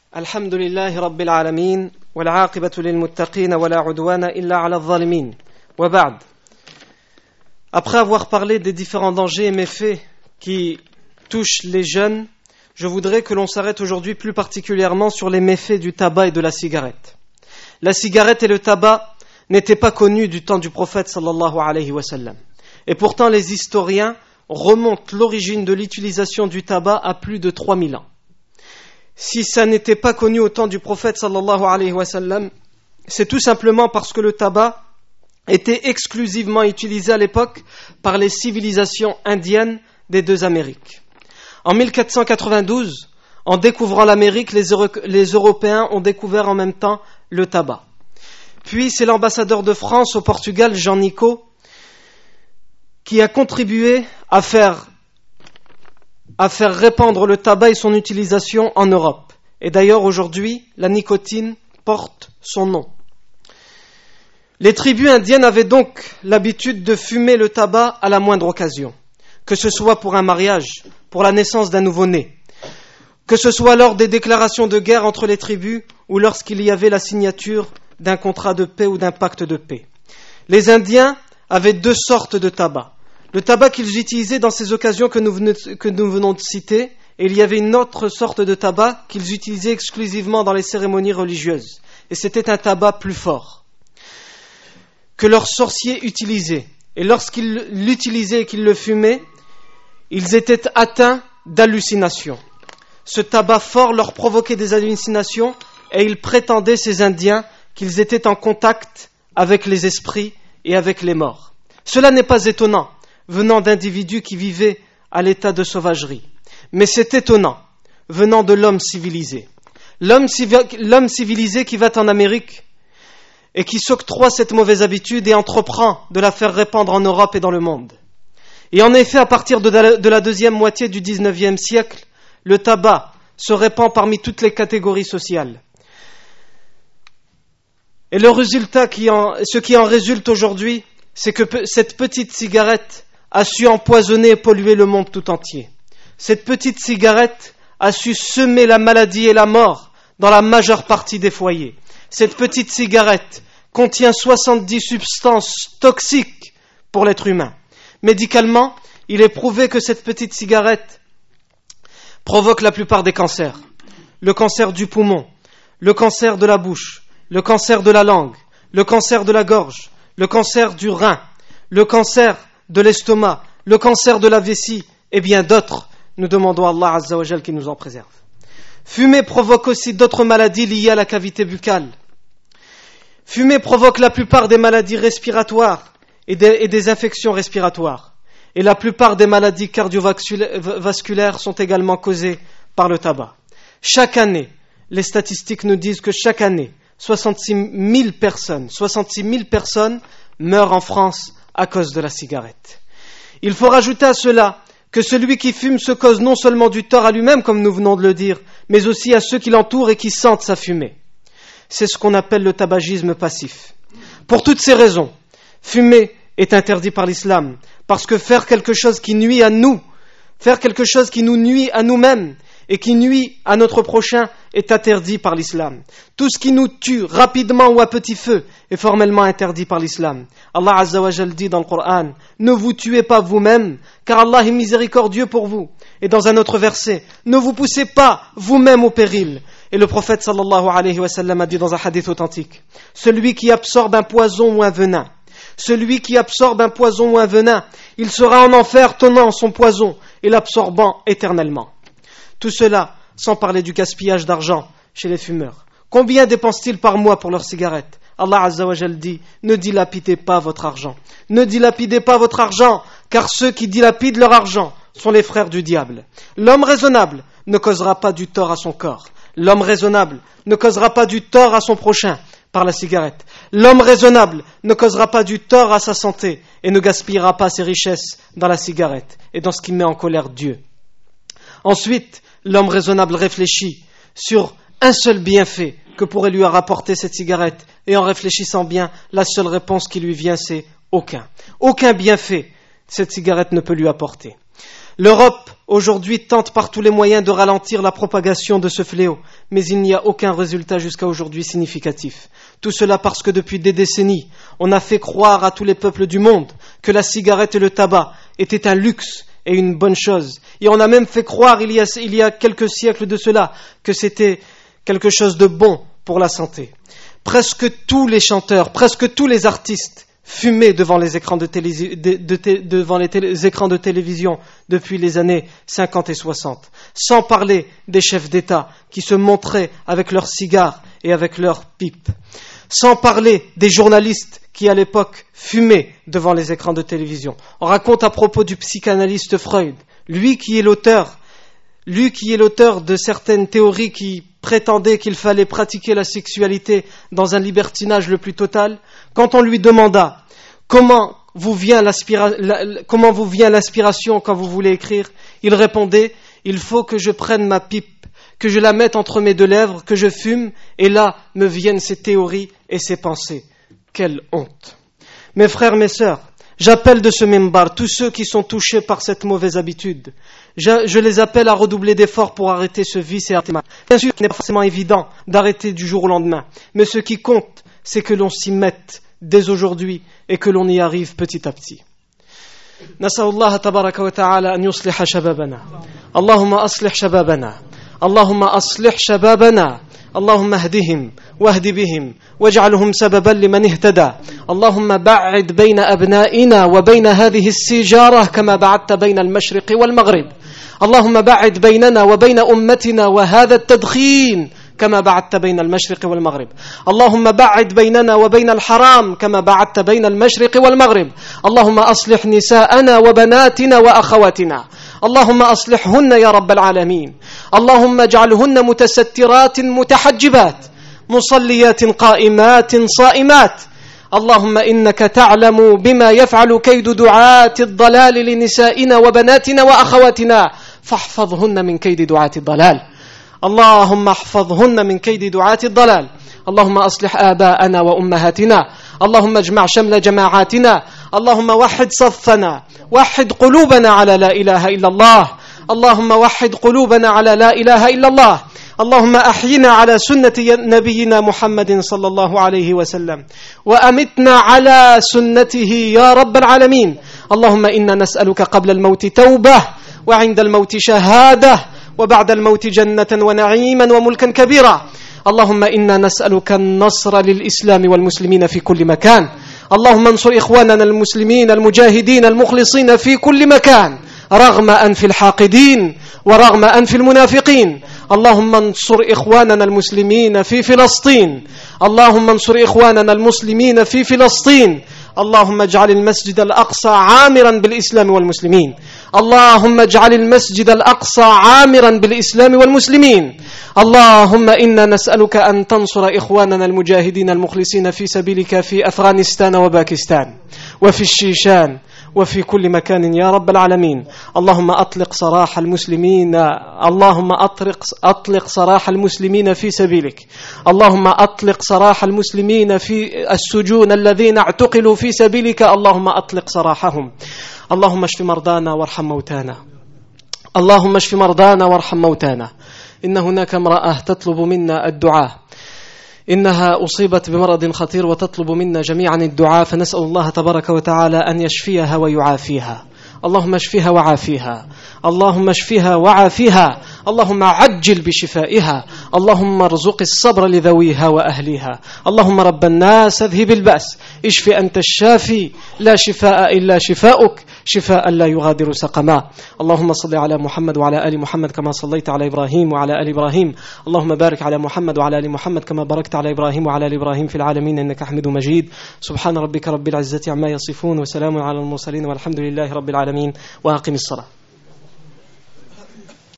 الحمد لله رب العالمين والعاقبة للمتقين ولا عدوان إلا على الظالمين وبعد. Après avoir parlé des différents dangers et méfaits qui touchent les jeunes, je voudrais que l'on s'arrête aujourd'hui plus particulièrement sur les méfaits du tabac et de la cigarette. La cigarette et le tabac n'étaient pas connus du temps du prophète sallallahu alayhi wa sallam. Et pourtant les historiens remontent l'origine de l'utilisation du tabac à plus de 3000 ans. Si ça n'était pas connu au temps du prophète sallallahu alayhi wa sallam, c'est tout simplement parce que le tabac était exclusivement utilisé à l'époque par les civilisations indiennes des deux Amériques. En 1492, en découvrant l'Amérique, les Européens ont découvert en même temps le tabac. Puis c'est l'ambassadeur de France au Portugal, Jean Nicot, qui a contribué à faire répandre le tabac et son utilisation en Europe. Et d'ailleurs, aujourd'hui, la nicotine porte son nom. Les tribus indiennes avaient donc l'habitude de fumer le tabac à la moindre occasion, que ce soit pour un mariage, pour la naissance d'un nouveau-né, que ce soit lors des déclarations de guerre entre les tribus ou lorsqu'il y avait la signature d'un contrat de paix ou d'un pacte de paix. Les Indiens avaient deux sortes de tabac. Le tabac qu'ils utilisaient dans ces occasions que nous venons de citer, et il y avait une autre sorte de tabac qu'ils utilisaient exclusivement dans les cérémonies religieuses. Et c'était un tabac plus fort, que leurs sorciers utilisaient. Et lorsqu'ils l'utilisaient et qu'ils le fumaient, ils étaient atteints d'hallucinations. Ce tabac fort leur provoquait des hallucinations et ils prétendaient, ces Indiens, qu'ils étaient en contact avec les esprits et avec les morts. Cela n'est pas étonnant, venant d'individus qui vivaient à l'état de sauvagerie. Mais c'est étonnant, venant de l'homme civilisé. L'homme civilisé qui va en Amérique et qui s'octroie cette mauvaise habitude et entreprend de la faire répandre en Europe et dans le monde. Et en effet, à partir de la deuxième moitié du XIXe siècle, le tabac se répand parmi toutes les catégories sociales. Et le résultat ce qui en résulte aujourd'hui, c'est que cette petite cigarette a su empoisonner et polluer le monde tout entier. Cette petite cigarette a su semer la maladie et la mort dans la majeure partie des foyers. Cette petite cigarette contient 70 substances toxiques pour l'être humain. Médicalement, il est prouvé que cette petite cigarette provoque la plupart des cancers. Le cancer du poumon, le cancer de la bouche, le cancer de la langue, le cancer de la gorge, le cancer du rein, le cancer de l'estomac, le cancer de la vessie et bien d'autres. Nous demandons à Allah Azza wa Jal qu'il nous en préserve. Fumer provoque aussi d'autres maladies liées à la cavité buccale. Fumer provoque la plupart des maladies respiratoires et des infections respiratoires. Et la plupart des maladies cardiovasculaires sont également causées par le tabac. Chaque année, les statistiques nous disent que chaque année, 66 000 personnes meurent en France à cause de la cigarette. Il faut rajouter à cela que celui qui fume se cause non seulement du tort à lui-même, comme nous venons de le dire, mais aussi à ceux qui l'entourent et qui sentent sa fumée. C'est ce qu'on appelle le tabagisme passif. Pour toutes ces raisons, fumer est interdit par l'islam, parce que faire quelque chose qui nuit à nous, faire quelque chose qui nous nuit à nous-mêmes et qui nuit à notre prochain est interdit par l'islam. Tout ce qui nous tue rapidement ou à petit feu est formellement interdit par l'islam. Allah Azza wa Jal dit dans le Coran: ne vous tuez pas vous-même, car Allah est miséricordieux pour vous. Et dans un autre verset: ne vous poussez pas vous-même au péril. Et le prophète sallallahu alayhi wa sallam a dit dans un hadith authentique: celui qui absorbe un poison ou un venin, il sera en enfer tenant son poison et l'absorbant éternellement. Tout cela sans parler du gaspillage d'argent chez les fumeurs. Combien dépensent-ils par mois pour leurs cigarettes? Allah Azza wa Jal dit: ne dilapidez pas votre argent. Ne dilapidez pas votre argent, car ceux qui dilapident leur argent sont les frères du diable. L'homme raisonnable ne causera pas du tort à son corps. L'homme raisonnable ne causera pas du tort à son prochain par la cigarette. L'homme raisonnable ne causera pas du tort à sa santé et ne gaspillera pas ses richesses dans la cigarette et dans ce qui met en colère Dieu. Ensuite, l'homme raisonnable réfléchit sur un seul bienfait que pourrait lui rapporter cette cigarette, et en réfléchissant bien, la seule réponse qui lui vient, c'est aucun. Aucun bienfait cette cigarette ne peut lui apporter. L'Europe, aujourd'hui, tente par tous les moyens de ralentir la propagation de ce fléau, mais il n'y a aucun résultat jusqu'à aujourd'hui significatif. Tout cela parce que depuis des décennies, on a fait croire à tous les peuples du monde que la cigarette et le tabac étaient un luxe et une bonne chose. Et on a même fait croire, il y a quelques siècles de cela, que c'était quelque chose de bon pour la santé. Presque tous les chanteurs, presque tous les artistes fumaient devant les écrans de télévision depuis les années 50 et 60, sans parler des chefs d'État qui se montraient avec leurs cigares et avec leurs pipes, sans parler des journalistes qui à l'époque fumaient devant les écrans de télévision. On raconte à propos du psychanalyste Freud, lui qui est l'auteur de certaines théories qui prétendaient qu'il fallait pratiquer la sexualité dans un libertinage le plus total. Quand on lui demanda comment vous vient l'inspiration quand vous voulez écrire, il répondait: il faut que je prenne ma pipe, que je la mette entre mes deux lèvres, que je fume, et là me viennent ces théories et ces pensées. Quelle honte! Mes frères, mes sœurs, j'appelle de ce minbar tous ceux qui sont touchés par cette mauvaise habitude. Je les appelle à redoubler d'efforts pour arrêter ce vice et arrêter mal. Bien sûr, ce n'est pas forcément évident d'arrêter du jour au lendemain, mais ce qui compte, c'est que l'on s'y mette dès aujourd'hui et que l'on y arrive petit à petit. نسأل الله تبارك وتعالى أن يصلح شبابنا اللهم أصلح شبابنا اللهم أصلح شبابنا اللهم اهدهم واهد بهم واجعلهم سببا لمن اهتدى اللهم بعد بين أبنائنا وبين هذه السيجارة كما بعدت بين المشرق والمغرب اللهم بعد بيننا وبين أمتنا وهذا التدخين كما بعدت بين المشرق والمغرب اللهم بعد بيننا وبين الحرام كما بعدت بين المشرق والمغرب اللهم أصلح نساءنا وبناتنا وأخواتنا اللهم أصلحهن يا رب العالمين اللهم اجعلهن متسترات متحجبات مصليات قائمات صائمات اللهم إنك تعلم بما يفعل كيد دعاة الضلال لنسائنا وبناتنا وأخواتنا فاحفظهن من كيد دعاة الضلال اللهم احفظهن من كيد دعاة الضلال اللهم أصلح آباءنا وأمهاتنا اللهم اجمع شمل جماعاتنا اللهم وحد صفنا وحد قلوبنا على لا إله إلا الله اللهم وحد قلوبنا على لا إله إلا الله اللهم أحينا على سنة نبينا محمد صلى الله عليه وسلم وأمتنا على سنته يا رب العالمين اللهم إنا نسألك قبل الموت توبة وعند الموت شهادة وبعد الموت جنة ونعيما وملكا كبيرا اللهم إنا نسألك النصر للإسلام والمسلمين في كل مكان اللهم انصر إخواننا المسلمين المجاهدين المخلصين في كل مكان رغم أنف الحاقدين ورغم أنف المنافقين اللهم انصر إخواننا المسلمين في فلسطين اللهم انصر إخواننا المسلمين في فلسطين اللهم اجعل المسجد الأقصى عامرا بالإسلام والمسلمين اللهم اجعل المسجد الأقصى عامرا بالإسلام والمسلمين اللهم إنا نسألك أن تنصر إخواننا المجاهدين المخلصين في سبيلك في أفغانستان وباكستان وفي الشيشان وفي كل مكان يا رب العالمين اللهم أطلق سراح المسلمين اللهم أطلق سراح المسلمين في سبيلك اللهم أطلق سراح المسلمين في السجون الذين اعتقلوا في سبيلك اللهم أطلق سراحهم اللهم اشف مرضانا وارحم موتانا اللهم اشف مرضانا وارحم موتانا إن هناك امرأة تطلب منا الدعاء إنها أصيبت بمرض خطير وتطلب منا جميعا الدعاء فنسأل الله تبارك وتعالى أن يشفيها ويعافيها اللهم اشفيها وعافيها اللهم اشفيها وعافيها اللهم عجل بشفائها اللهم ارزق الصبر لذويها وأهلها اللهم رب الناس اذهب البأس اشف أنت الشافي لا شفاء إلا شفاؤك شفاء لا يغادر سقما اللهم صل على محمد وعلى آل محمد كما صليت على إبراهيم وعلى آل إبراهيم اللهم بارك على محمد وعلى آل محمد كما باركت على إبراهيم وعلى آل إبراهيم في العالمين إنك حميد مجيد سبحان ربك رب العزة عما يصفون وسلام على المرسلين والحمد لله رب العالمين وأقم الصلاة